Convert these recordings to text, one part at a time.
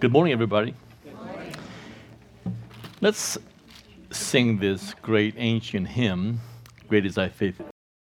Good morning, everybody. Let's sing this great ancient hymn, Great is Thy Faith.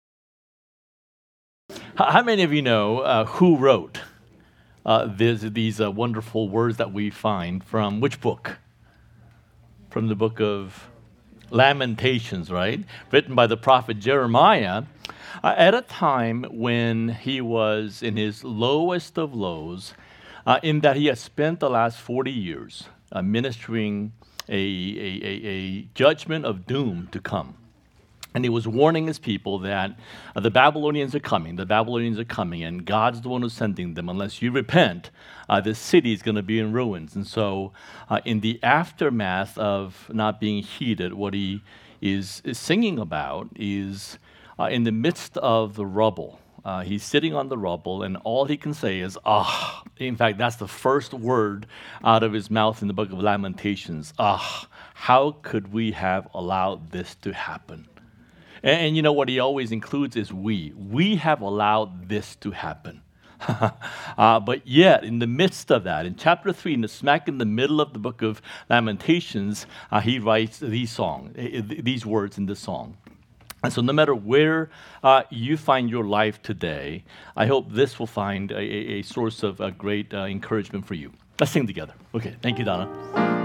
How many of you know who wrote these wonderful words that we find from which book? From the book of Lamentations, right? Written by the prophet Jeremiah at a time when he was in his lowest of lows, in that he had spent the last 40 years ministering a judgment of doom to come. And he was warning his people that the Babylonians are coming, and God's the one who's sending them. Unless you repent, this city is going to be in ruins. And so in the aftermath of not being heeded, what he is singing about is in the midst of the rubble. He's sitting on the rubble, and all he can say is, ah. In fact, that's the first word out of his mouth in the book of Lamentations. Ah, how could we have allowed this to happen? And you know what he always includes is we. We have allowed this to happen. But yet, in the midst of that, in chapter 3, smack in the middle of the book of Lamentations, he writes these words in this song. And so no matter where you find your life today, I hope this will find a source of great encouragement for you. Let's sing together. Okay, thank you, Donna.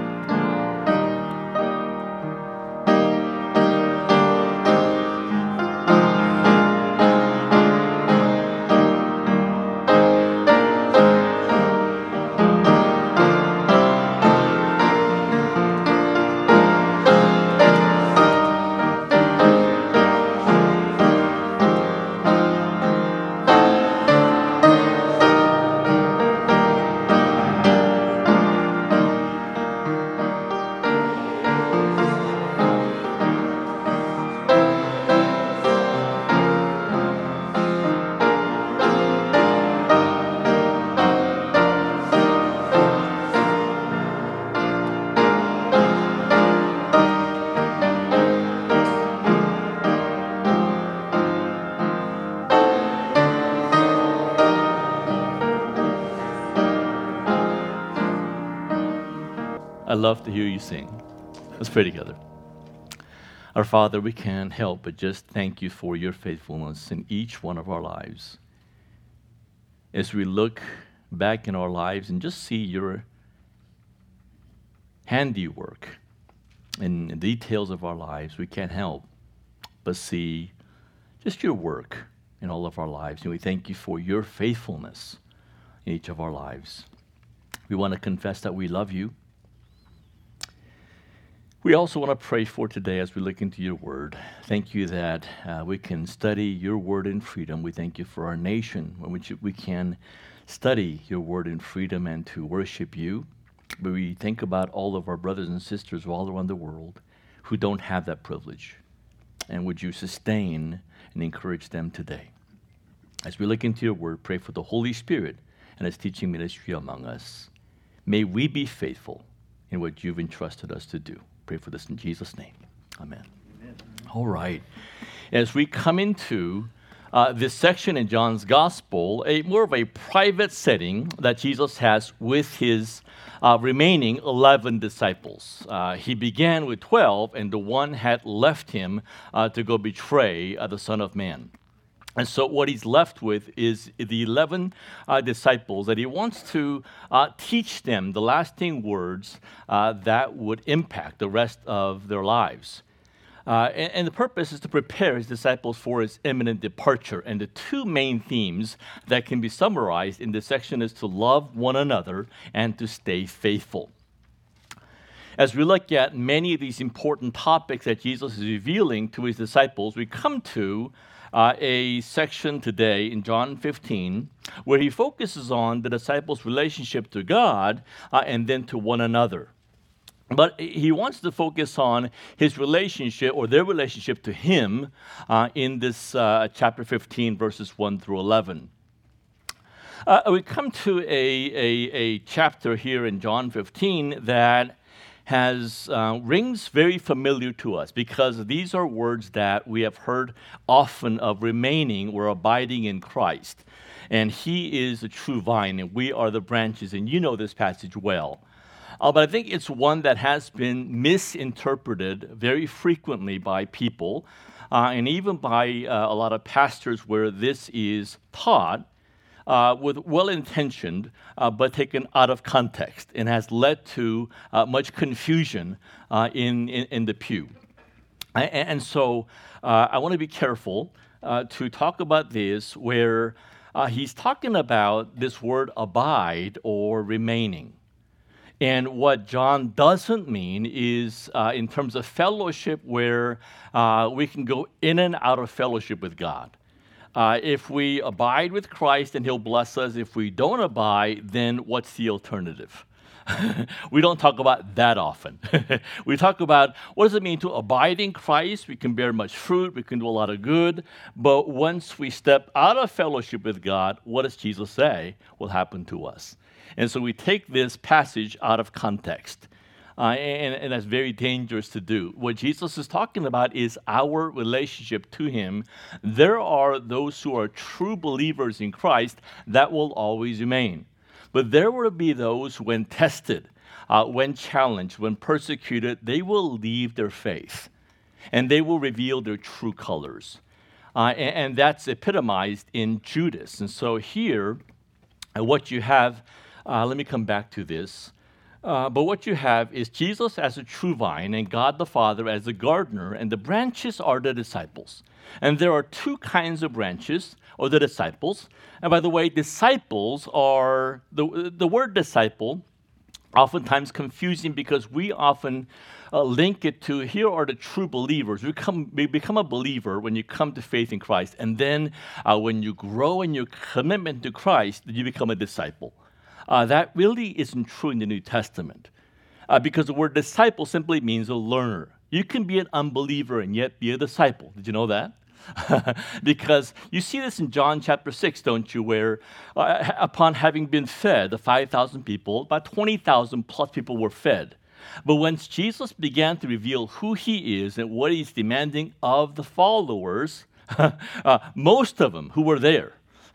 I love to hear you sing. Let's pray together. Our Father, we can't help but just thank you for your faithfulness in each one of our lives. As we look back in our lives and just see your handiwork in the details of our lives, we can't help but see just your work in all of our lives. And we thank you for your faithfulness in each of our lives. We want to confess that we love you. We also want to pray for today as we look into your word. Thank you that we can study your word in freedom. We thank you for our nation, in which we can study your word in freedom and to worship you. But we think about all of our brothers and sisters all around the world who don't have that privilege. And would you sustain and encourage them today? As we look into your word, pray for the Holy Spirit and his teaching ministry among us. May we be faithful in what you've entrusted us to do. Pray for this in Jesus' name. Amen. Amen. All right. As we come into this section in John's Gospel, more of a private setting that Jesus has with his remaining 11 disciples. He began with 12, and the one had left him to go betray the Son of Man. And so what he's left with is the 11 disciples that he wants to teach them the lasting words that would impact the rest of their lives. And the purpose is to prepare his disciples for his imminent departure. And the two main themes that can be summarized in this section is to love one another and to stay faithful. As we look at many of these important topics that Jesus is revealing to his disciples, we come to a section today in John 15 where he focuses on the disciples' relationship to God and then to one another. But he wants to focus on his relationship or their relationship to him in this chapter 15, verses 1 through 11. We come to a chapter here in John 15 that rings very familiar to us because these are words that we have heard often of remaining or abiding in Christ. And he is a true vine, and we are the branches, and you know this passage well. But I think it's one that has been misinterpreted very frequently by people, and even by a lot of pastors where this is taught with well-intentioned, but taken out of context, and has led to much confusion in the pew. And so I want to be careful to talk about this where he's talking about this word abide or remaining. And what John doesn't mean is in terms of fellowship where we can go in and out of fellowship with God. If we abide with Christ, then he'll bless us. If we don't abide, then what's the alternative? We don't talk about that often. We talk about what does it mean to abide in Christ? We can bear much fruit, we can do a lot of good, but once we step out of fellowship with God, what does Jesus say will happen to us? And so we take this passage out of context. And that's very dangerous to do. What Jesus is talking about is our relationship to him. There are those who are true believers in Christ that will always remain. But there will be those when tested, when challenged, when persecuted, they will leave their faith and they will reveal their true colors. And that's epitomized in Judas. And so here, what you have, let me come back to this. But what you have is Jesus as a true vine and God the Father as the gardener, and the branches are the disciples. And there are two kinds of branches, or the disciples. And by the way, disciples are, the word disciple, oftentimes confusing because we often link it to here are the true believers. We become a believer when you come to faith in Christ. And then when you grow in your commitment to Christ, you become a disciple. That really isn't true in the New Testament because the word disciple simply means a learner. You can be an unbeliever and yet be a disciple. Did you know that? Because you see this in John chapter 6, don't you, where upon having been fed, the 5,000 people, about 20,000 plus people were fed. But once Jesus began to reveal who he is and what he's demanding of the followers, most of them who were there,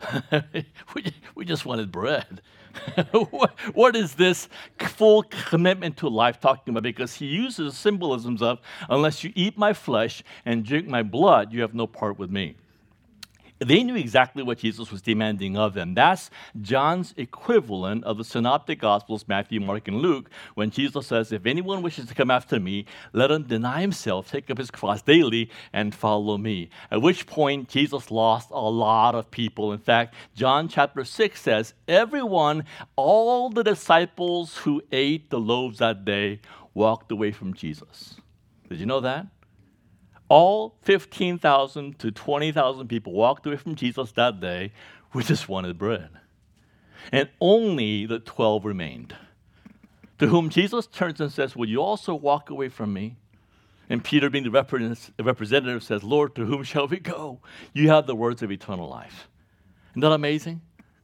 we just wanted bread. What is this full commitment to life talking about? Because he uses symbolisms of, unless you eat my flesh and drink my blood, you have no part with me. They knew exactly what Jesus was demanding of them. That's John's equivalent of the Synoptic Gospels, Matthew, Mark, and Luke, when Jesus says, if anyone wishes to come after me, let him deny himself, take up his cross daily, and follow me. At which point, Jesus lost a lot of people. In fact, John chapter 6 says, all the disciples who ate the loaves that day walked away from Jesus. Did you know that? All 15,000 to 20,000 people walked away from Jesus that day. We just wanted bread. And only the 12 remained, to whom Jesus turns and says, will you also walk away from me? And Peter, being the representative, says, Lord, to whom shall we go? You have the words of eternal life. Isn't that amazing?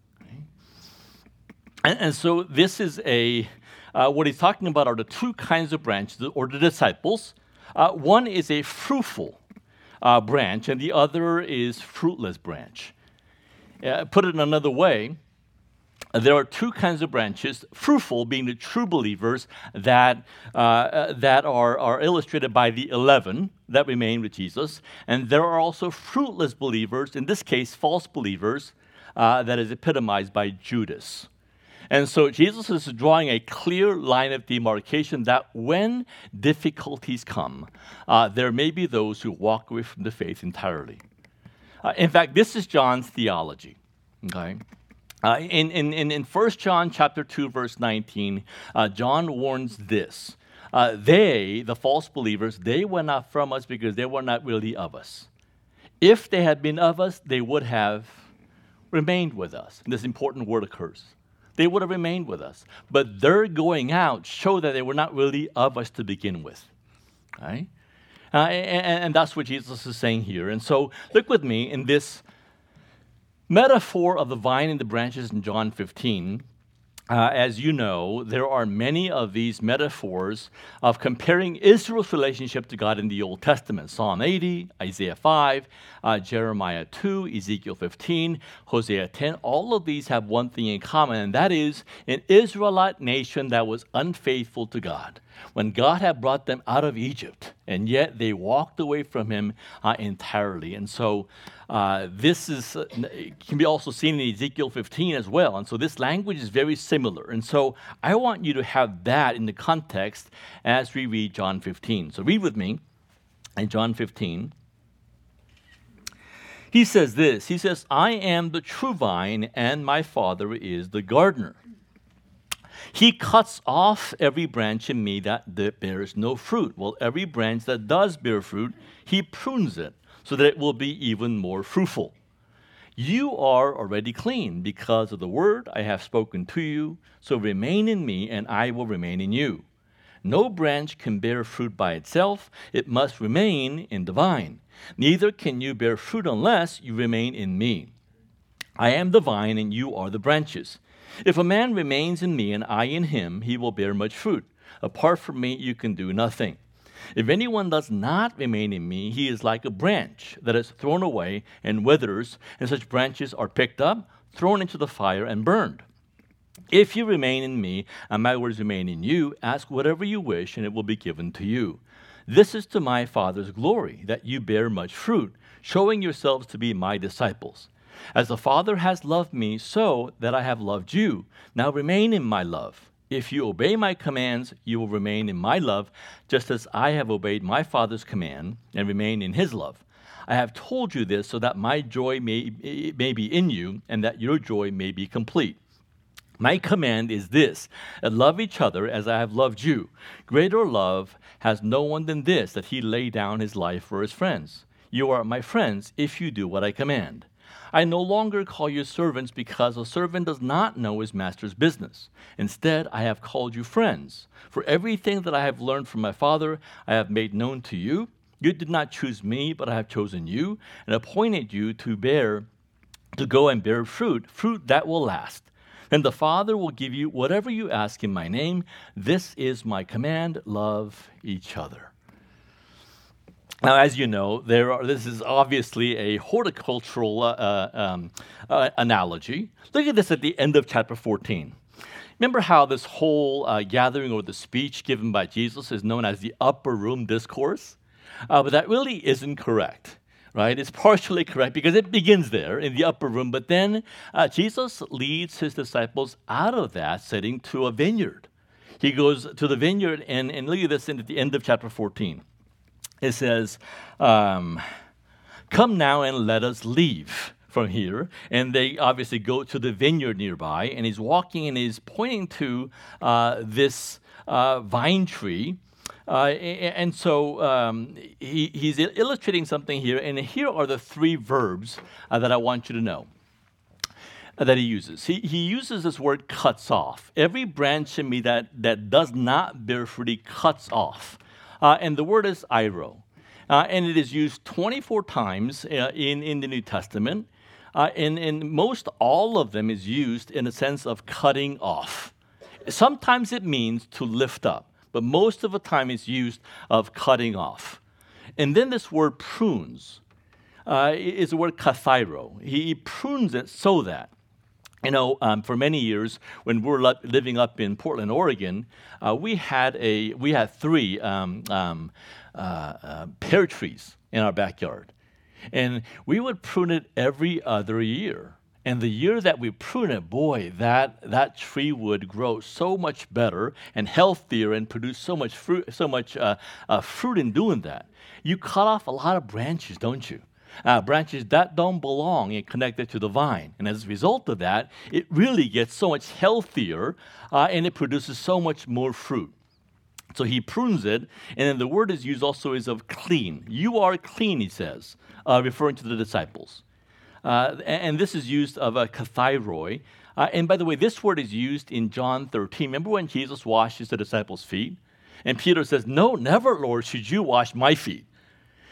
And so this is what he's talking about are the two kinds of branches, or the disciples. One is a fruitful branch, and the other is fruitless branch. Put it another way, there are two kinds of branches, fruitful being the true believers that are illustrated by the 11 that remain with Jesus, and there are also fruitless believers, in this case false believers, that is epitomized by Judas. And so Jesus is drawing a clear line of demarcation that when difficulties come, there may be those who walk away from the faith entirely. In fact, this is John's theology. Okay, in 1 John chapter 2, verse 19, John warns this. The false believers, they were not from us because they were not really of us. If they had been of us, they would have remained with us. And this important word occurs. They would have remained with us. But their going out showed that they were not really of us to begin with. Right? And that's what Jesus is saying here. And so look with me in this metaphor of the vine and the branches in John 15. as you know, there are many of these metaphors of comparing Israel's relationship to God in the Old Testament. Psalm 80, Isaiah 5, Jeremiah 2, Ezekiel 15, Hosea 10. All of these have one thing in common, and that is an Israelite nation that was unfaithful to God. When God had brought them out of Egypt, and yet they walked away from him entirely. And so this can be also seen in Ezekiel 15 as well. And so this language is very similar. And so I want you to have that in the context as we read John 15. So read with me in John 15. He says this. He says, I am the true vine, and my Father is the gardener. He cuts off every branch in me that bears no fruit. Well, every branch that does bear fruit, he prunes it so that it will be even more fruitful. You are already clean because of the word I have spoken to you. So remain in me, and I will remain in you. No branch can bear fruit by itself. It must remain in the vine. Neither can you bear fruit unless you remain in me. I am the vine, and you are the branches. If a man remains in me and I in him, he will bear much fruit. Apart from me, you can do nothing. If anyone does not remain in me, he is like a branch that is thrown away and withers, and such branches are picked up, thrown into the fire, and burned. If you remain in me, and my words remain in you, ask whatever you wish, and it will be given to you. This is to my Father's glory, that you bear much fruit, showing yourselves to be my disciples. As the Father has loved me, so that I have loved you. Now remain in my love. If you obey my commands, you will remain in my love, just as I have obeyed my Father's command and remain in his love. I have told you this so that my joy may be in you, and that your joy may be complete. My command is this, love each other as I have loved you. Greater love has no one than this, that he lay down his life for his friends. You are my friends if you do what I command. I no longer call you servants, because a servant does not know his master's business. Instead, I have called you friends. For everything that I have learned from my Father, I have made known to you. You did not choose me, but I have chosen you and appointed you to go and bear fruit that will last. And the Father will give you whatever you ask in my name. This is my command, love each other. Now, as you know, this is obviously a horticultural analogy. Look at this at the end of chapter 14. Remember how this whole gathering or the speech given by Jesus is known as the upper room discourse? But that really isn't correct, right? It's partially correct because it begins there in the upper room, but then Jesus leads his disciples out of that setting to a vineyard. He goes to the vineyard, and look at this at the end of chapter 14. It says, come now and let us leave from here. And they obviously go to the vineyard nearby, and he's walking and he's pointing to this vine tree. And so he's illustrating something here, and here are the three verbs that I want you to know that he uses. He uses this word cuts off. Every branch in me that does not bear fruit, he cuts off. And the word is airo. And it is used 24 times in the New Testament. And most all of them is used in a sense of cutting off. Sometimes it means to lift up, but most of the time it's used of cutting off. And then this word prunes is the word kathairo. He prunes it so that, for many years, when we were living up in Portland, Oregon, we had three pear trees in our backyard. And we would prune it every other year. And the year that we prune it, boy, that tree would grow so much better and healthier and produce so much fruit in doing that. You cut off a lot of branches, don't you? Branches that don't belong and connected to the vine. And as a result of that, it really gets so much healthier and it produces so much more fruit. So he prunes it, and then the word is used also is of clean. You are clean, he says, referring to the disciples. And this is used of a kathairoi. And by the way, this word is used in John 13. Remember when Jesus washes the disciples' feet? And Peter says, no, never, Lord, should you wash my feet.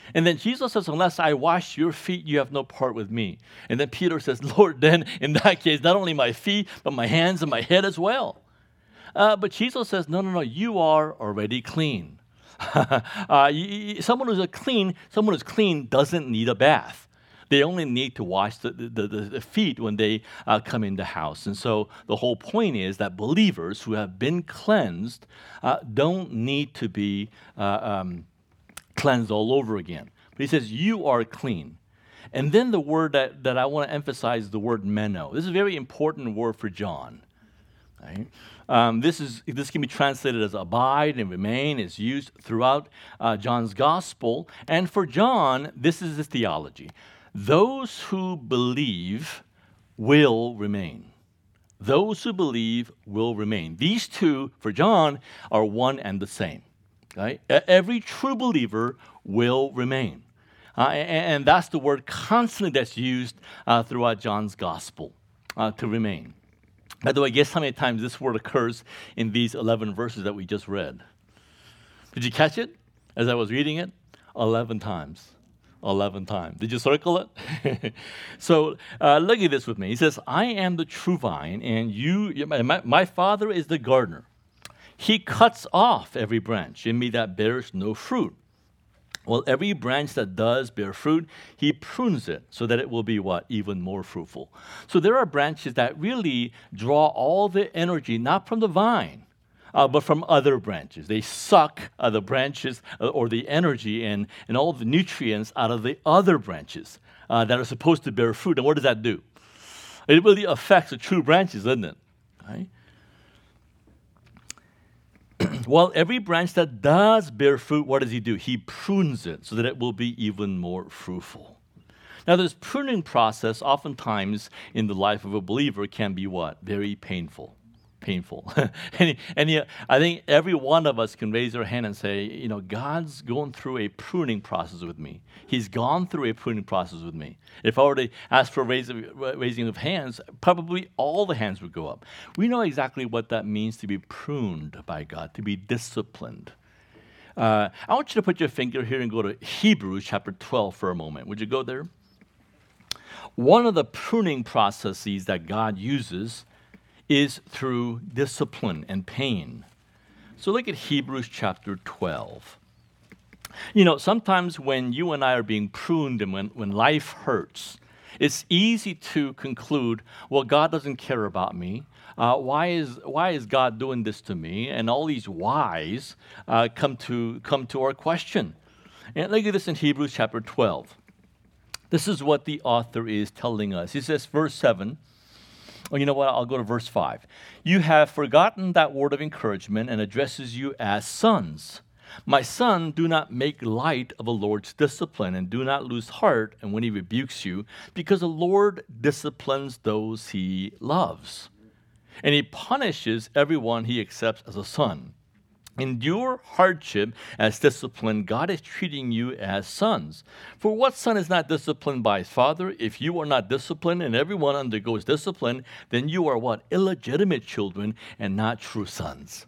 And then Jesus says, unless I wash your feet, you have no part with me. And then Peter says, Lord, then in that case, not only my feet, but my hands and my head as well. But Jesus says, no, you are already clean. Someone who's clean doesn't need a bath. They only need to wash the feet when they come in the house. And so the whole point is that believers who have been cleansed don't need to be cleansed all over again. But he says, you are clean. And then the word that I want to emphasize is the word meno. This is a very important word for John. Right? This can be translated as abide and remain. It's used throughout John's gospel. And for John, this is his theology. Those who believe will remain. Those who believe will remain. These two, for John, are one and the same. Right? Every true believer will remain. And that's the word constantly that's used throughout John's gospel, to remain. By the way, guess how many times this word occurs in these 11 verses that we just read? Did you catch it as I was reading it? 11 times. 11 times. Did you circle it? So look at this with me. He says, I am the true vine, and my Father is the gardener. He cuts off every branch in me that bears no fruit. Well, every branch that does bear fruit, he prunes it so that it will be what? Even more fruitful. So there are branches that really draw all the energy, not from the vine, but from other branches. They suck the branches or the energy and all the nutrients out of the other branches that are supposed to bear fruit. And what does that do? It really affects the true branches, doesn't it? Right? Well, every branch that does bear fruit, what does he do? He prunes it so that it will be even more fruitful. Now, this pruning process oftentimes in the life of a believer can be what? Very painful. and I think every one of us can raise our hand and say, God's going through a pruning process with me. He's gone through a pruning process with me. If I were to ask for raising of hands, probably all the hands would go up. We know exactly what that means to be pruned by God, to be disciplined. I want you to put your finger here and go to Hebrews chapter 12 for a moment. Would you go there? One of the pruning processes that God uses is through discipline and pain. So look at Hebrews chapter 12. Sometimes when you and I are being pruned and when life hurts, it's easy to conclude, well, God doesn't care about me. Why is God doing this to me? And all these whys come to our question. And look at this in Hebrews chapter 12. This is what the author is telling us. He says, verse 7, you know what? I'll go to verse 5. You have forgotten that word of encouragement and addresses you as sons. My son, do not make light of the Lord's discipline and do not lose heart and when he rebukes you, because the Lord disciplines those he loves. And he punishes everyone he accepts as a son. Endure hardship as discipline. God is treating you as sons. For what son is not disciplined by his father? If you are not disciplined and everyone undergoes discipline, then you are what? Illegitimate children and not true sons.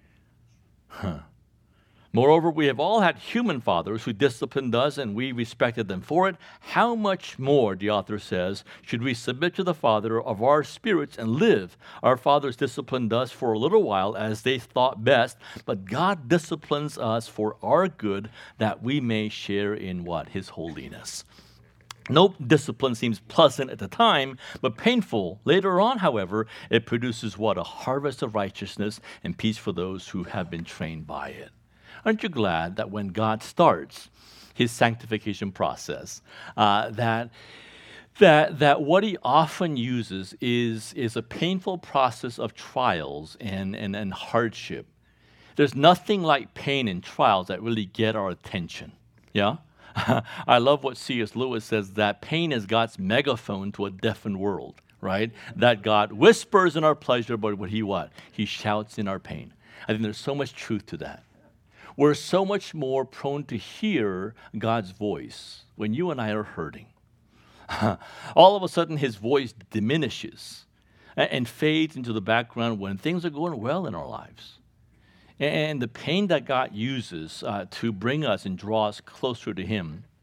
Moreover, we have all had human fathers who disciplined us and we respected them for it. How much more, the author says, should we submit to the Father of our spirits and live? Our fathers disciplined us for a little while as they thought best, but God disciplines us for our good that we may share in what? His holiness. No discipline seems pleasant at the time, but painful. Later on, however, it produces what? A harvest of righteousness and peace for those who have been trained by it. Aren't you glad that when God starts his sanctification process, that what he often uses is a painful process of trials and hardship. There's nothing like pain and trials that really get our attention. Yeah? I love what C.S. Lewis says, that pain is God's megaphone to a deafened world, right? That God whispers in our pleasure, but what he shouts in our pain. I think there's so much truth to that. We're so much more prone to hear God's voice when you and I are hurting. All of a sudden, his voice diminishes and fades into the background when things are going well in our lives. And the pain that God uses to bring us and draw us closer to him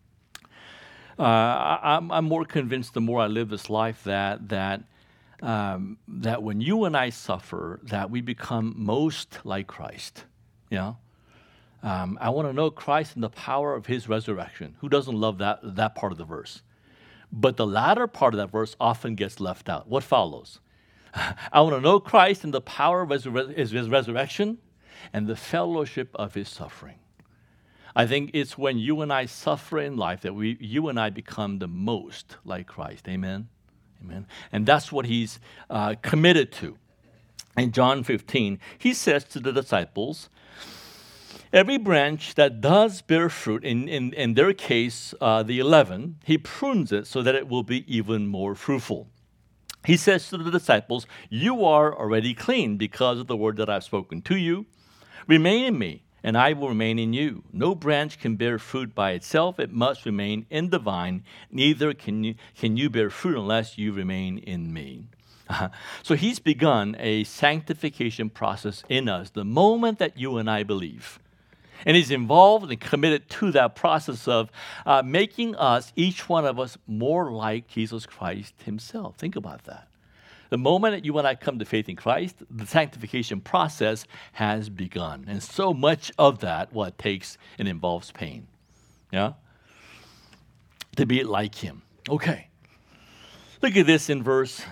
I'm more convinced the more I live this life that when you and I suffer, that we become most like Christ. Yeah. I want to know Christ and the power of his resurrection. Who doesn't love that part of the verse? But the latter part of that verse often gets left out. What follows? I want to know Christ and the power of his resurrection and the fellowship of his suffering. I think it's when you and I suffer in life that you and I become the most like Christ. Amen? Amen. And that's what he's committed to. In John 15, he says to the disciples, every branch that does bear fruit, in their case, the 11, he prunes it so that it will be even more fruitful. He says to the disciples, you are already clean because of the word that I've spoken to you. Remain in me, and I will remain in you. No branch can bear fruit by itself. It must remain in the vine. Neither can you bear fruit unless you remain in me. So he's begun a sanctification process in us the moment that you and I believe. And he's involved and committed to that process of making us, each one of us, more like Jesus Christ himself. Think about that. The moment that you and I come to faith in Christ, the sanctification process has begun. And so much of that, takes and involves pain. Yeah? To be like him. Okay. Look at this in verse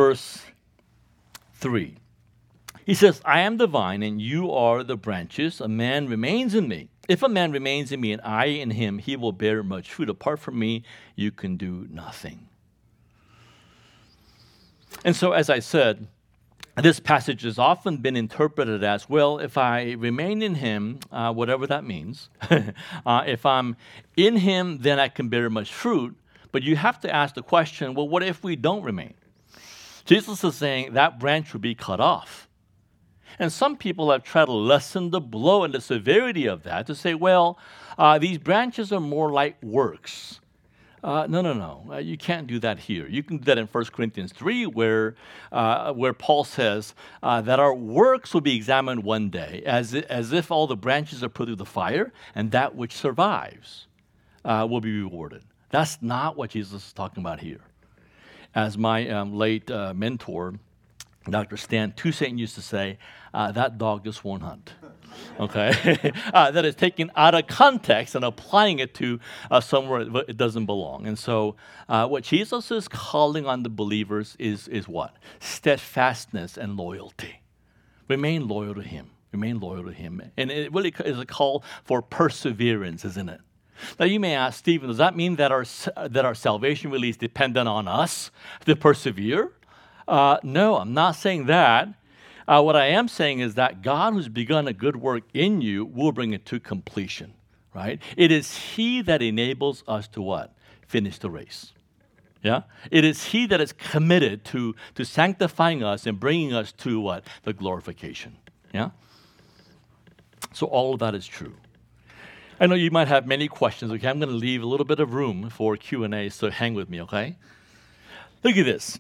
3. He says, I am the vine and you are the branches. A man remains in me. If a man remains in me and I in him, he will bear much fruit. Apart from me, you can do nothing. And so, as I said, this passage has often been interpreted as, well, if I remain in him, whatever that means, if I'm in him, then I can bear much fruit. But you have to ask the question, well, what if we don't remain? Jesus is saying that branch will be cut off. And some people have tried to lessen the blow and the severity of that to say, well, these branches are more like works. No. You can't do that here. You can do that in 1 Corinthians 3 where Paul says that our works will be examined one day as if all the branches are put through the fire and that which survives will be rewarded. That's not what Jesus is talking about here. As my late mentor, Dr. Stan Toussaint used to say, that dog just won't hunt. Okay? That is taken out of context and applying it to somewhere it doesn't belong. And so what Jesus is calling on the believers is what? Steadfastness and loyalty. Remain loyal to him. Remain loyal to him. And it really is a call for perseverance, isn't it? Now you may ask, Stephen, does that mean that our salvation really is dependent on us to persevere? No, I'm not saying that. What I am saying is that God who's begun a good work in you will bring it to completion, right? It is he that enables us to what? Finish the race. Yeah? It is he that is committed to sanctifying us and bringing us to what? The glorification. Yeah? So all of that is true. I know you might have many questions. Okay, I'm going to leave a little bit of room for Q&A, so hang with me, okay? Look at this.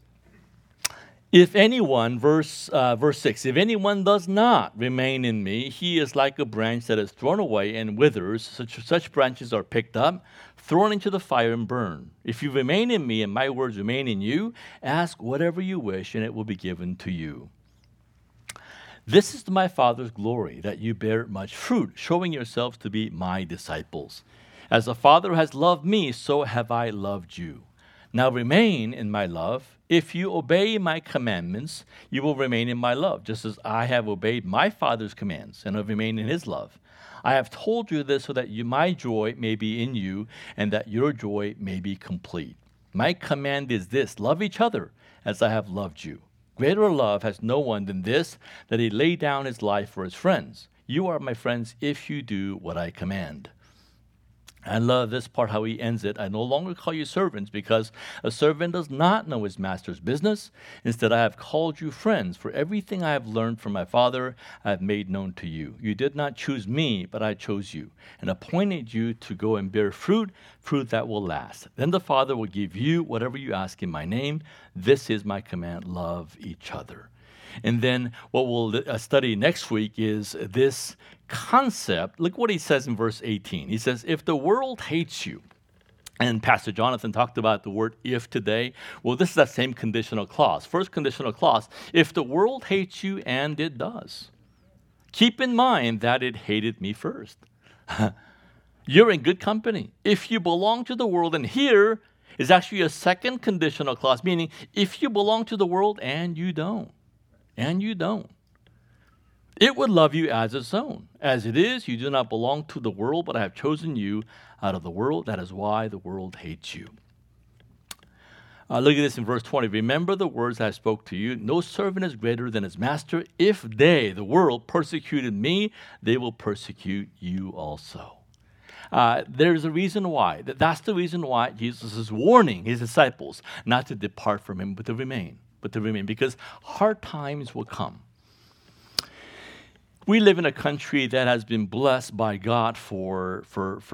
If anyone, verse 6, if anyone does not remain in me, he is like a branch that is thrown away and withers. Such branches are picked up, thrown into the fire and burned. If you remain in me and my words remain in you, ask whatever you wish and it will be given to you. This is to my Father's glory, that you bear much fruit, showing yourselves to be my disciples. As the Father has loved me, so have I loved you. Now remain in my love. If you obey my commandments, you will remain in my love, just as I have obeyed my Father's commands and have remained in his love. I have told you this so that my joy may be in you and that your joy may be complete. My command is this, love each other as I have loved you. Greater love has no one than this, that he lay down his life for his friends. You are my friends if you do what I command. I love this part, how he ends it. I no longer call you servants, because a servant does not know his master's business. Instead, I have called you friends, for everything I have learned from my Father I have made known to you. You did not choose me, but I chose you, and appointed you to go and bear fruit that will last. Then the Father will give you whatever you ask in my name. This is my command, love each other. And then what we'll study next week is this concept. Look what he says in verse 18. He says, if the world hates you, And Pastor Jonathan talked about the word if today. Well, this is that same conditional clause. First conditional clause, if the world hates you, and it does, keep in mind that it hated me first. You're in good company. If you belong to the world, and here is actually a second conditional clause, meaning if you belong to the world and you don't, it would love you as its own. As it is, you do not belong to the world, but I have chosen you out of the world. That is why the world hates you. Look at this in verse 20. Remember the words I spoke to you. No servant is greater than his master. If they, the world, persecuted me, they will persecute you also. There's a reason why. That's the reason why Jesus is warning his disciples not to depart from him, but to remain. Because hard times will come. We live in a country that has been blessed by God for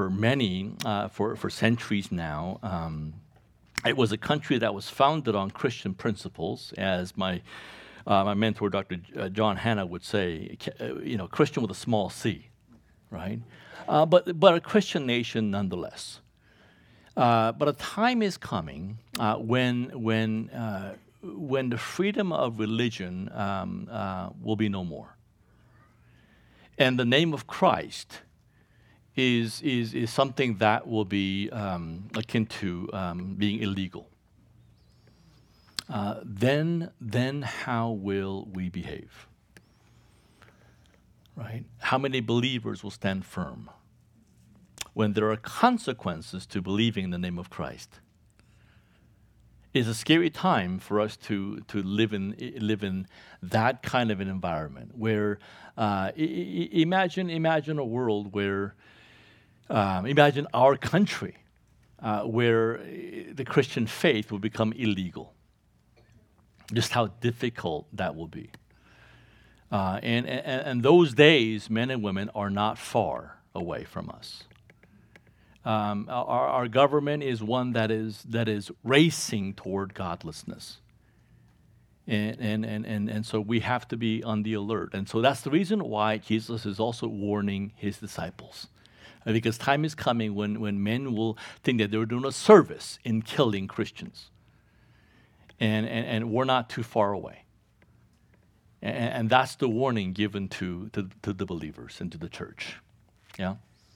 centuries now. It was a country that was founded on Christian principles, as my mentor, Dr. John Hanna, would say. Christian with a small c, right? But a Christian nation nonetheless. But a time is coming when the freedom of religion will be no more. And the name of Christ is something that will be akin to being illegal. Then how will we behave? Right? How many believers will stand firm when there are consequences to believing in the name of Christ? It's a scary time for us to live in that kind of an environment where imagine a world where imagine our country where the Christian faith will become illegal. Just how difficult that will be. And those days, men and women, are not far away from us. Our government is one that is racing toward godlessness. And so we have to be on the alert. And so that's the reason why Jesus is also warning his disciples. Because time is coming when men will think that they're doing a service in killing Christians. And we're not too far away. And that's the warning given to the believers and to the church. Yeah.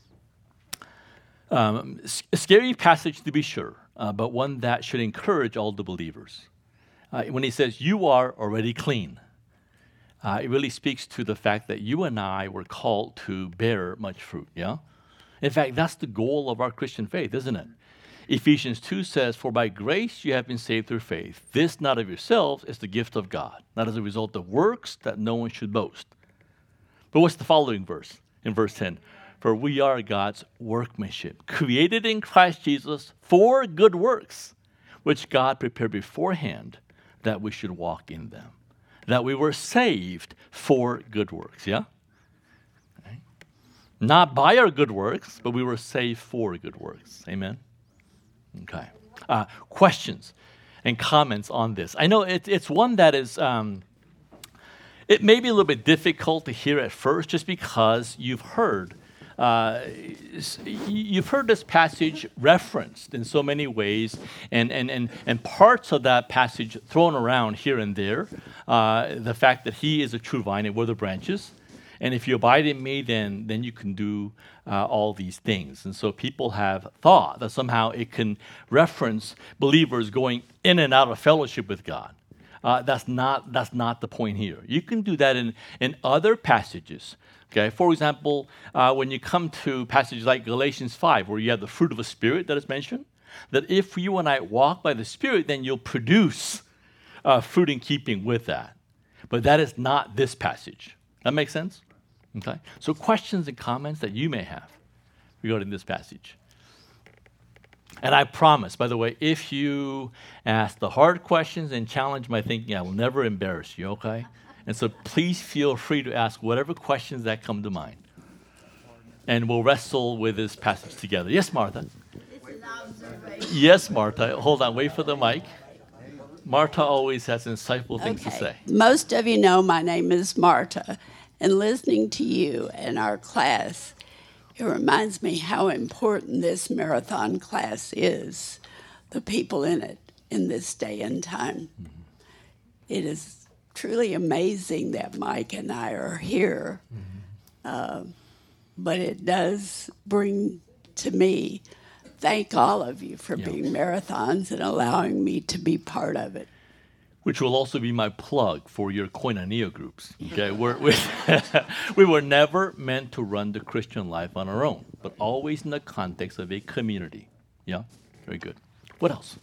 A scary passage to be sure, but one that should encourage all the believers. When he says, you are already clean, it really speaks to the fact that you and I were called to bear much fruit, yeah? In fact, that's the goal of our Christian faith, isn't it? Ephesians 2 says, for by grace you have been saved through faith. This not of yourselves is the gift of God, not as a result of works that no one should boast. But what's the following verse? In verse 10, for we are God's workmanship, created in Christ Jesus for good works, which God prepared beforehand that we should walk in them. That we were saved for good works, yeah? Okay. Not by our good works, but we were saved for good works. Amen? Okay. Questions and comments on this. I know it's one that is, it may be a little bit difficult to hear at first just because you've heard this passage referenced in so many ways and parts of that passage thrown around here and there. The fact that he is a true vine and we're the branches. And if you abide in me, then you can do all these things. And so people have thought that somehow it can reference believers going in and out of fellowship with God. That's not the point here. You can do that in other passages. Okay, for example, when you come to passages like Galatians 5, where you have the fruit of the Spirit that is mentioned, that if you and I walk by the Spirit, then you'll produce fruit in keeping with that. But that is not this passage. That makes sense? Okay. So questions and comments that you may have regarding this passage. And I promise, by the way, if you ask the hard questions and challenge my thinking, I will never embarrass you, okay? And so please feel free to ask whatever questions that come to mind. And we'll wrestle with this passage together. Yes, Martha? This is observation. Yes, Martha. Hold on, wait for the mic. Martha always has insightful things to say. Most of you know my name is Martha. And listening to you and our class, it reminds me how important this marathon class is, the people in it in this day and time. Mm-hmm. It is truly amazing that Mike and I are here, but it does bring to me, thank all of you for being marathons and allowing me to be part of it. Which will also be my plug for your Koinonia groups. Okay, we were never meant to run the Christian life on our own, but always in the context of a community. Yeah, very good. What else?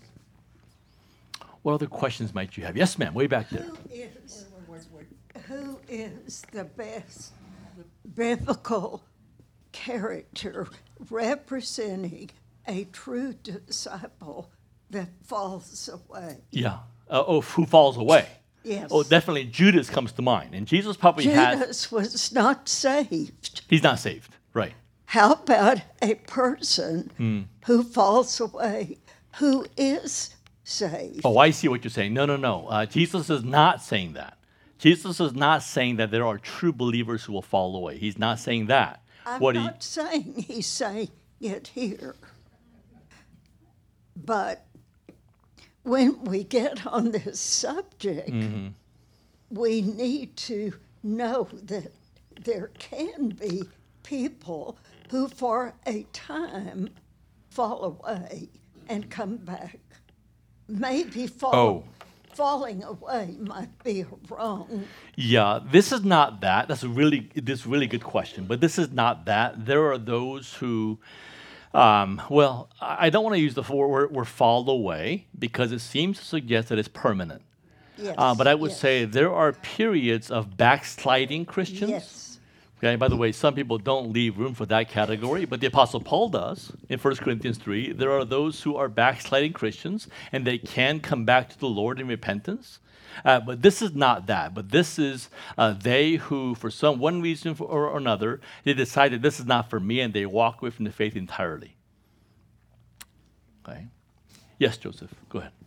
What other questions might you have? Yes, ma'am, way back there. Who is the best biblical character representing a true disciple that falls away? Yeah. Who falls away? Yes. Oh, definitely Judas comes to mind. And Jesus probably Judas was not saved. He's not saved, right. How about a person who falls away who is saved? Oh, I see what you're saying. No. Jesus is not saying that. Jesus is not saying that there are true believers who will fall away. He's not saying that. I'm not saying he's saying it here. But when we get on this subject, we need to know that there can be people who for a time fall away and come back. Maybe falling away might be wrong. Yeah, this is not that. That's a really good question. But this is not that. There are those who, I don't want to use the word fall away because it seems to suggest that it's permanent. Yes. But I would say there are periods of backsliding Christians. Yes. Okay, by the way, some people don't leave room for that category, but the Apostle Paul does in 1 Corinthians 3. There are those who are backsliding Christians, and they can come back to the Lord in repentance. But this is not that. But this is they who, for one reason or another, they decide that this is not for me, and they walk away from the faith entirely. Okay. Yes, Joseph, go ahead.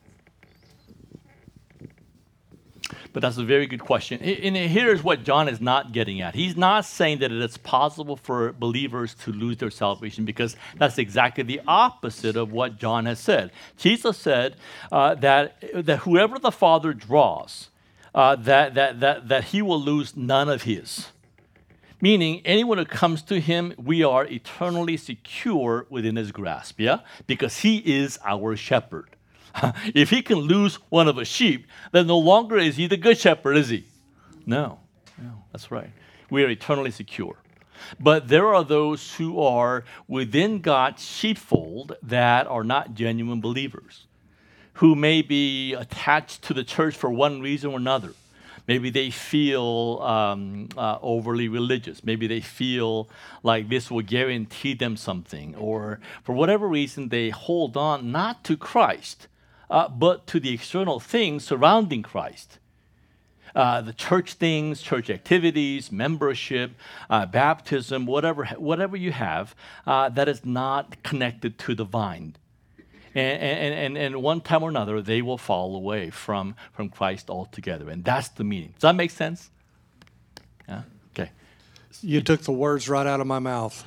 But that's a very good question. And here's what John is not getting at. He's not saying that it is possible for believers to lose their salvation because that's exactly the opposite of what John has said. Jesus said that whoever the Father draws, that he will lose none of his. Meaning, anyone who comes to him, we are eternally secure within his grasp, yeah? Because he is our shepherd. If he can lose one of a sheep, then no longer is he the good shepherd, is he? No, that's right. We are eternally secure. But there are those who are within God's sheepfold that are not genuine believers, who may be attached to the church for one reason or another. Maybe they feel overly religious. Maybe they feel like this will guarantee them something. Or for whatever reason, they hold on not to Christ, but to the external things surrounding Christ. The church things, church activities, membership, baptism, whatever you have that is not connected to the vine. And one time or another, they will fall away from Christ altogether. And that's the meaning. Does that make sense? Yeah? Okay. You took the words right out of my mouth.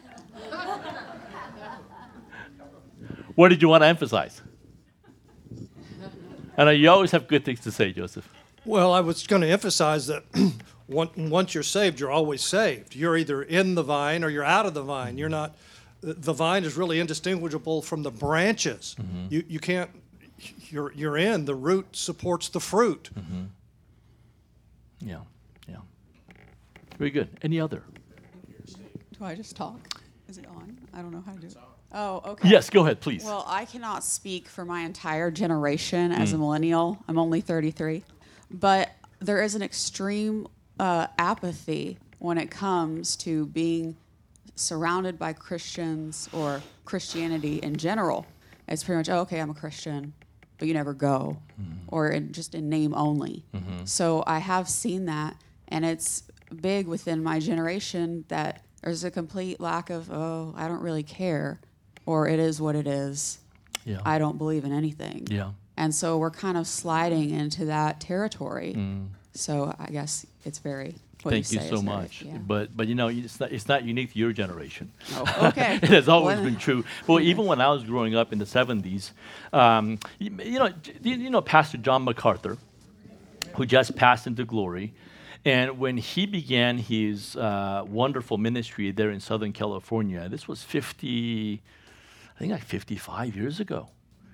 What did you want to emphasize? I know you always have good things to say, Joseph. Well, I was going to emphasize that once you're saved, you're always saved. You're either in the vine or you're out of the vine. You're not. The vine is really indistinguishable from the branches. Mm-hmm. You can't. You're in. The root supports the fruit. Mm-hmm. Yeah. Very good. Any other? Do I just talk? Is it on? I don't know how to do it. Oh, okay. Yes, go ahead, please. Well, I cannot speak for my entire generation as a millennial. I'm only 33. But there is an extreme apathy when it comes to being surrounded by Christians or Christianity in general. It's pretty much, okay, I'm a Christian, but you never go, or just in name only. Mm-hmm. So I have seen that, and it's big within my generation that there's a complete lack of, I don't really care, or it is what it is. Yeah. I don't believe in anything. Yeah. And so we're kind of sliding into that territory. So I guess it's very what Thank you say so is right, much. yeah. But it's not unique to your generation. Oh, okay. It has always Well, been true. Well, even when I was growing up in the 70s, you know Pastor John MacArthur, who just passed into glory. And when he began his wonderful ministry there in Southern California, this was 55 years ago.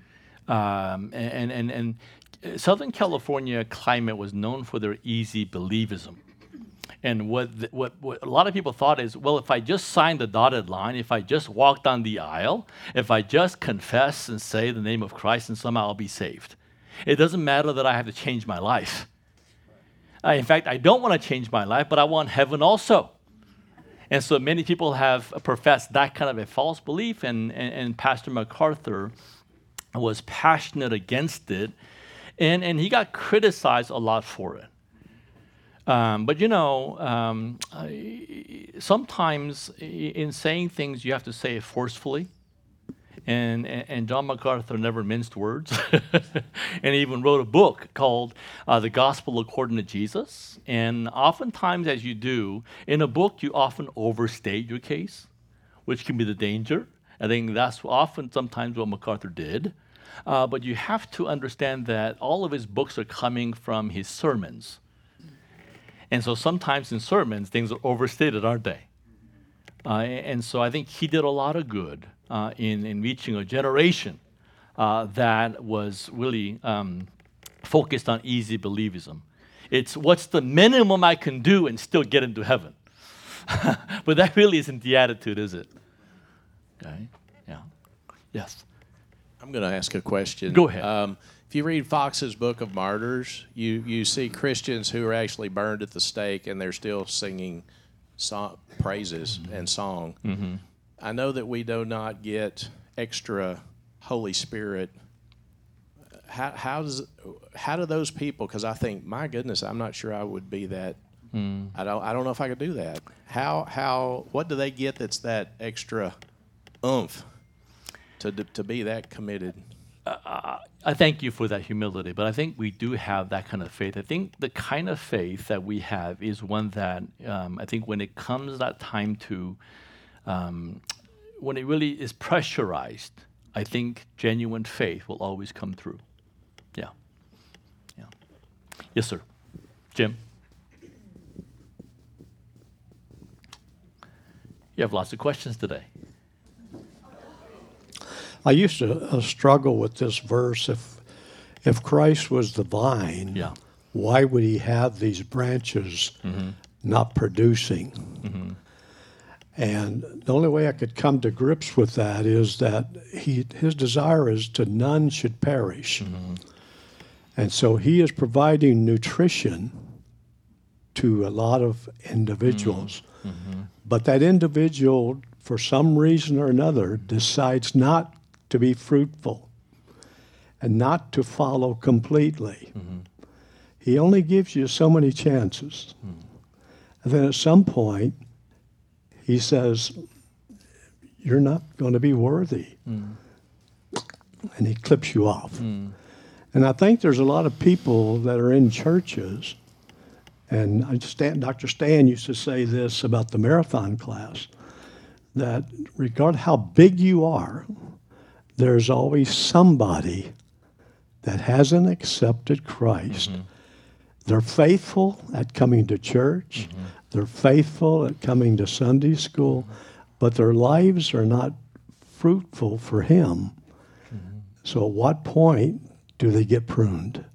And Southern California climate was known for their easy believism. And what a lot of people thought is, well, if I just sign the dotted line, if I just walk down the aisle, if I just confess and say the name of Christ, and somehow I'll be saved. It doesn't matter that I have to change my life. In fact, I don't want to change my life, but I want heaven also. And so many people have professed that kind of a false belief, and Pastor MacArthur was passionate against it, and he got criticized a lot for it. But sometimes in saying things, you have to say it forcefully. And John MacArthur never minced words. And he even wrote a book called The Gospel According to Jesus. And oftentimes, as you do, in a book, you often overstate your case, which can be the danger. I think that's sometimes what MacArthur did. But you have to understand that all of his books are coming from his sermons. And so sometimes in sermons, things are overstated, aren't they? And so I think he did a lot of good in reaching a generation that was really focused on easy believism. It's what's the minimum I can do and still get into heaven. But that really isn't the attitude, is it? Okay. Yeah. Yes. I'm going to ask a question. Go ahead. If you read Fox's Book of Martyrs, you see Christians who are actually burned at the stake and they're still singing praises and song. Mm-hmm. I know that we do not get extra Holy Spirit. How do those people? Because I think, my goodness, I'm not sure I would be that. I don't know if I could do that. What do they get that's that extra oomph to be that committed? I thank you for that humility, but I think we do have that kind of faith. I think the kind of faith that we have is one that I think when it comes that time to, when it really is pressurized, I think genuine faith will always come through. Yeah. Yeah. Yes, sir. Jim? You have lots of questions today. I used to struggle with this verse. If Christ was the vine, Yeah. why would he have these branches not producing? Mm-hmm. And the only way I could come to grips with that is that his desire is to none should perish. Mm-hmm. And so he is providing nutrition to a lot of individuals. Mm-hmm. But that individual, for some reason or another, decides not to be fruitful and not to follow completely. Mm-hmm. He only gives you so many chances. And then at some point, he says, you're not going to be worthy. And he clips you off. And I think there's a lot of people that are in churches, and Dr. Stan used to say this about the marathon class, that regardless how big you are, there's always somebody that hasn't accepted Christ. They're faithful at coming to church. They're faithful at coming to Sunday school, but their lives are not fruitful for him. So at what point do they get pruned?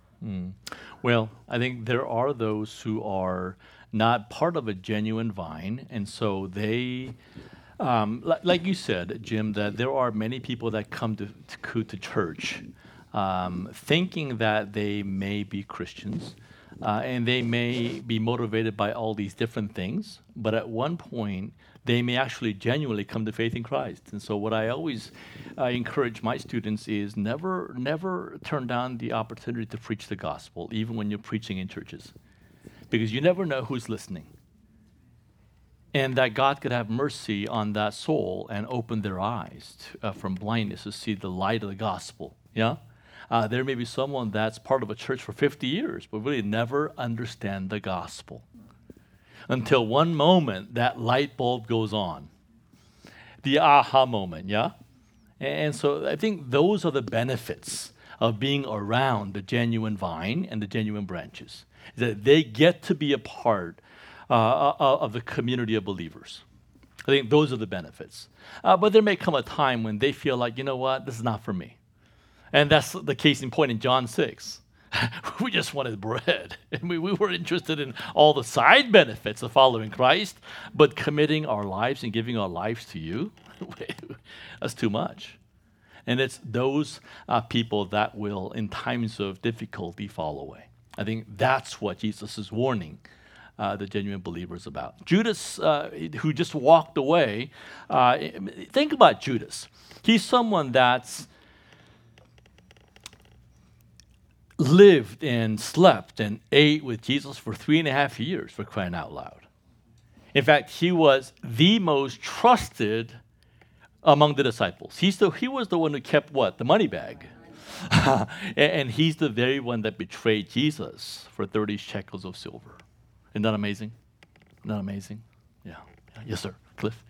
Well, I think there are those who are not part of a genuine vine, and so they, like you said, Jim, that there are many people that come to church thinking that they may be Christians, and they may be motivated by all these different things, but at one point, they may actually genuinely come to faith in Christ. And so what I always encourage my students is never turn down the opportunity to preach the gospel, even when you're preaching in churches, because you never know who's listening. And that God could have mercy on that soul and open their eyes from blindness to see the light of the gospel. Yeah? There may be someone that's part of a church for 50 years, but really never understand the gospel. until one moment that light bulb goes on. The aha moment, yeah? And so I think those are the benefits of being around the genuine vine and the genuine branches, that they get to be a part of the community of believers. I think those are the benefits. But there may come a time when they feel like, you know what, this is not for me. And that's the case in point in John 6. We just wanted bread. And we were interested in all the side benefits of following Christ, but committing our lives and giving our lives to you, that's too much. And it's those people that will, in times of difficulty, fall away. I think that's what Jesus is warning the genuine believers about. Judas, who just walked away, think about Judas. He's someone that's lived and slept and ate with Jesus for 3.5 years, for crying out loud. In fact, he was the most trusted among the disciples. He was the one who kept what? The money bag. And he's the very one that betrayed Jesus for 30 shekels of silver. Isn't that amazing? Isn't that amazing? Yeah. Yes, sir. Cliff?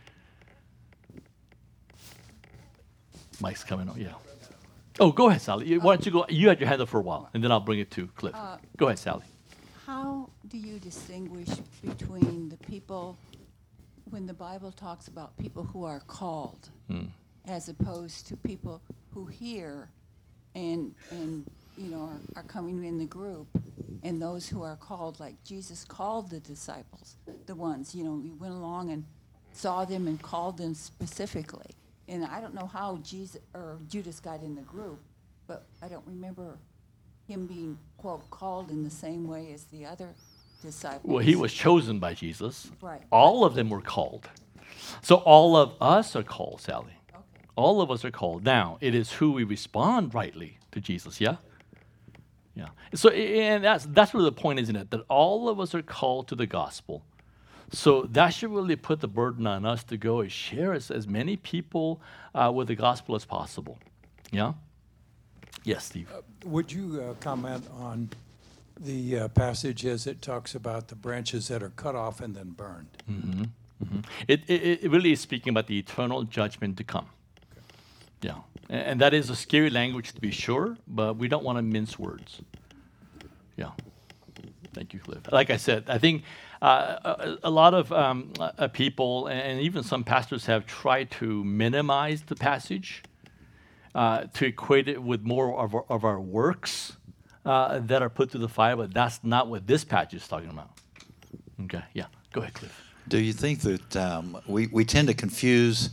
Mike's coming on. Yeah. Oh, go ahead, Sally. Why don't you go? You had your hand up for a while, and then I'll bring it to Cliff. Go ahead, Sally. How do you distinguish between the people when the Bible talks about people who are called as opposed to people who hear and are coming in the group, and those who are called, like Jesus called the disciples, the ones, we went along and saw them and called them specifically. And I don't know how Judas got in the group, but I don't remember him being, quote, called in the same way as the other disciples. Well, he was chosen by Jesus. Right. All of them were called. So all of us are called, Sally. Okay. All of us are called. Now, it is who we respond rightly to Jesus, yeah? Yeah. So, and that's where the point is, isn't it? That all of us are called to the gospel. So that should really put the burden on us to go and share as many people with the gospel as possible. Yeah? Yes, Steve. Would you comment on the passage as it talks about the branches that are cut off and then burned? Mm-hmm. Mm-hmm. It really is speaking about the eternal judgment to come. Okay. Yeah. And that is a scary language to be sure, but we don't want to mince words. Yeah. Thank you, Cliff. Like I said, I think a lot of people and even some pastors have tried to minimize the passage, to equate it with more of our works that are put to the fire, but that's not what this passage is talking about. Okay, yeah. Go ahead, Cliff. Do you think that we tend to confuse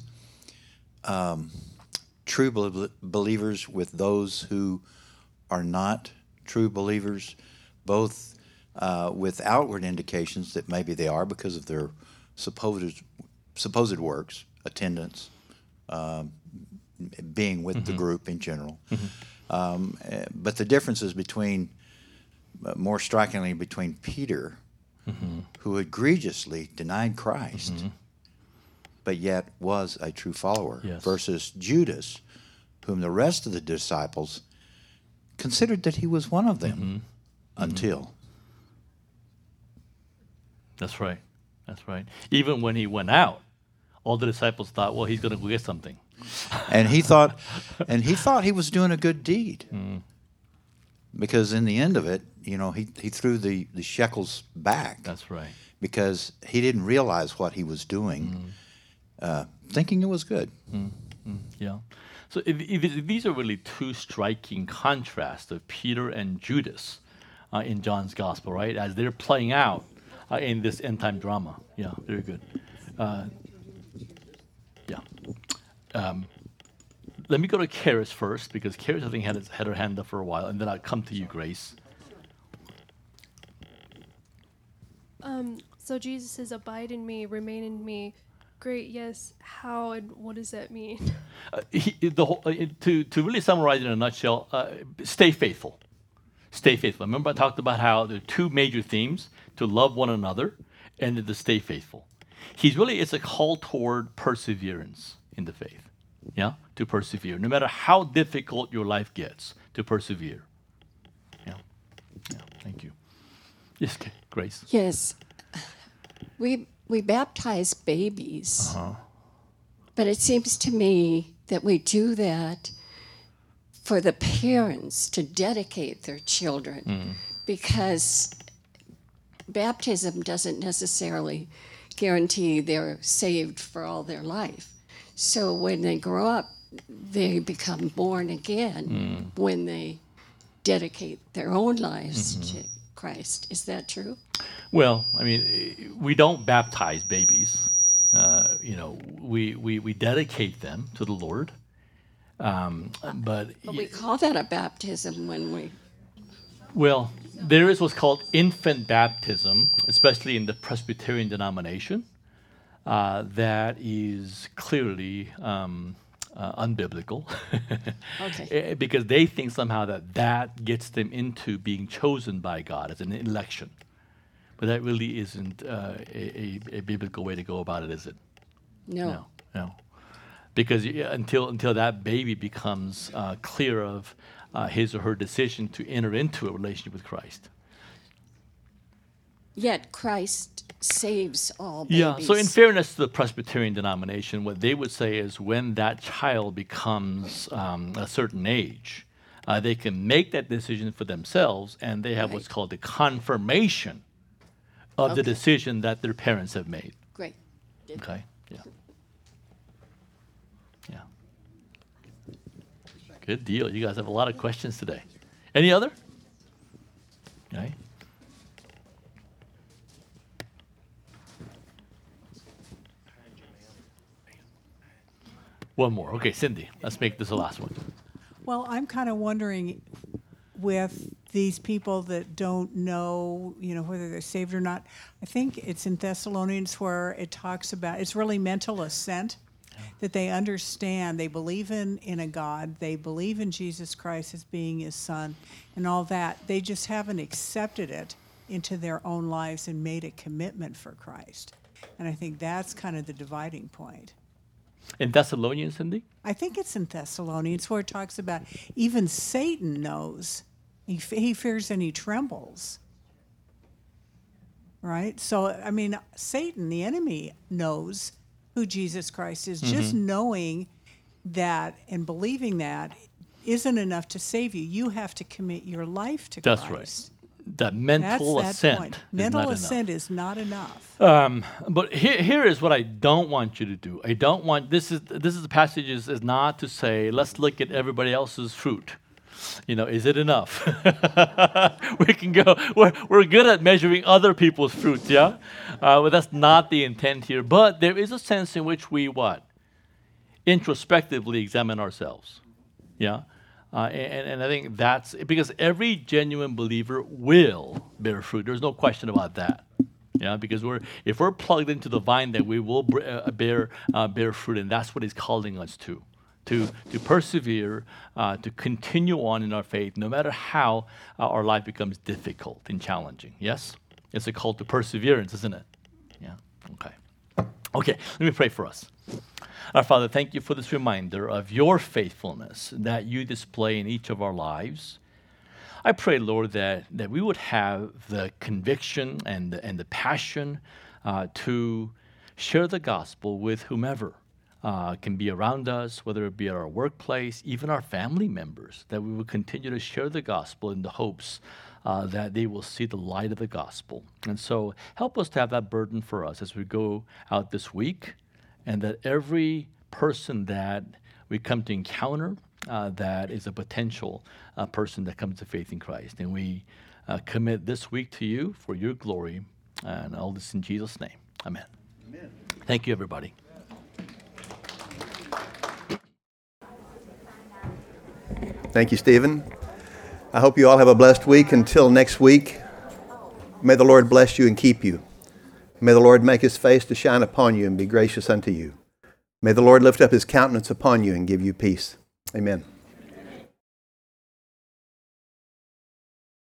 true believers with those who are not true believers, both with outward indications that maybe they are because of their supposed works, attendance, being with the group in general. But the differences more strikingly between Peter, who egregiously denied Christ, but yet was a true follower, versus Judas, whom the rest of the disciples considered that he was one of them until. That's right. That's right. Even when he went out, all the disciples thought, well, he's going to go get something. And he thought he was doing a good deed. Because in the end of it, he threw the shekels back. That's right. Because he didn't realize what he was doing, thinking it was good. Yeah. So these are really two striking contrasts of Peter and Judas in John's gospel, right? As they're playing out in this end-time drama. Yeah, very good. Let me go to Karis first, because Karis, I think, had her hand up for a while, and then I'll come to you, Grace. So Jesus says, abide in me, remain in me. Great, yes. How and what does that mean? To really summarize it in a nutshell, stay faithful. Stay faithful. Remember I talked about how there are two major themes, to love one another and to stay faithful. It's a call toward perseverance in the faith. Yeah? To persevere. No matter how difficult your life gets, to persevere. Yeah. Thank you. Yes, Grace. Yes. we baptize babies, but it seems to me that we do that for the parents to dedicate their children, because baptism doesn't necessarily guarantee they're saved for all their life. So when they grow up, they become born again when they dedicate their own lives to Christ. Is that true? Well, I mean, we don't baptize babies. We dedicate them to the Lord. But we call that a baptism when we... Well, there is what's called infant baptism, especially in the Presbyterian denomination, that is clearly unbiblical. Okay. Because they think somehow that gets them into being chosen by God as an election. But that really isn't a biblical way to go about it, is it? No. No. Because until that baby becomes clear of his or her decision to enter into a relationship with Christ. Yet Christ saves all babies. Yeah, so in fairness to the Presbyterian denomination, what they would say is when that child becomes a certain age, they can make that decision for themselves, and they have what's called the confirmation of the decision that their parents have made. Great. Okay, yeah. Yeah. Good deal. You guys have a lot of questions today. Any other? Okay. One more. Okay, Cindy, let's make this the last one. Well, I'm kind of wondering with these people that don't know, whether they're saved or not. I think it's in Thessalonians where it talks about, it's really mental assent, that they understand, they believe in a God, they believe in Jesus Christ as being his son and all that. They just haven't accepted it into their own lives and made a commitment for Christ. And I think that's kind of the dividing point. In Thessalonians, Cindy? I think it's in Thessalonians where it talks about even Satan knows. He fears and he trembles. Right? So, I mean, Satan, the enemy, knows who Jesus Christ is. Just knowing that and believing that isn't enough to save you. You have to commit your life to Christ. That's right. That mental assent. Mental assent is not enough. But here is what I don't want you to do. I don't want this is the passage is not to say let's look at everybody else's fruit. Is it enough? We can go. We're good at measuring other people's fruits, yeah. But that's not the intent here. But there is a sense in which we introspectively examine ourselves, yeah. And I think that's because every genuine believer will bear fruit. There's no question about that. Yeah, because if we're plugged into the vine, then we will bear fruit, and that's what he's calling us to persevere, to continue on in our faith, no matter how our life becomes difficult and challenging. Yes, it's a call to perseverance, isn't it? Yeah. Okay. Let me pray for us. Our Father, thank you for this reminder of your faithfulness that you display in each of our lives. I pray, Lord, that we would have the conviction and the passion to share the gospel with whomever can be around us, whether it be at our workplace, even our family members, that we would continue to share the gospel in the hopes that they will see the light of the gospel. And so help us to have that burden for us as we go out this week, and that every person that we come to encounter that is a potential person that comes to faith in Christ. And we commit this week to you for your glory, and all this in Jesus' name. Amen. Amen. Thank you, everybody. Thank you, Stephen. I hope you all have a blessed week. Until next week, may the Lord bless you and keep you. May the Lord make his face to shine upon you and be gracious unto you. May the Lord lift up his countenance upon you and give you peace. Amen.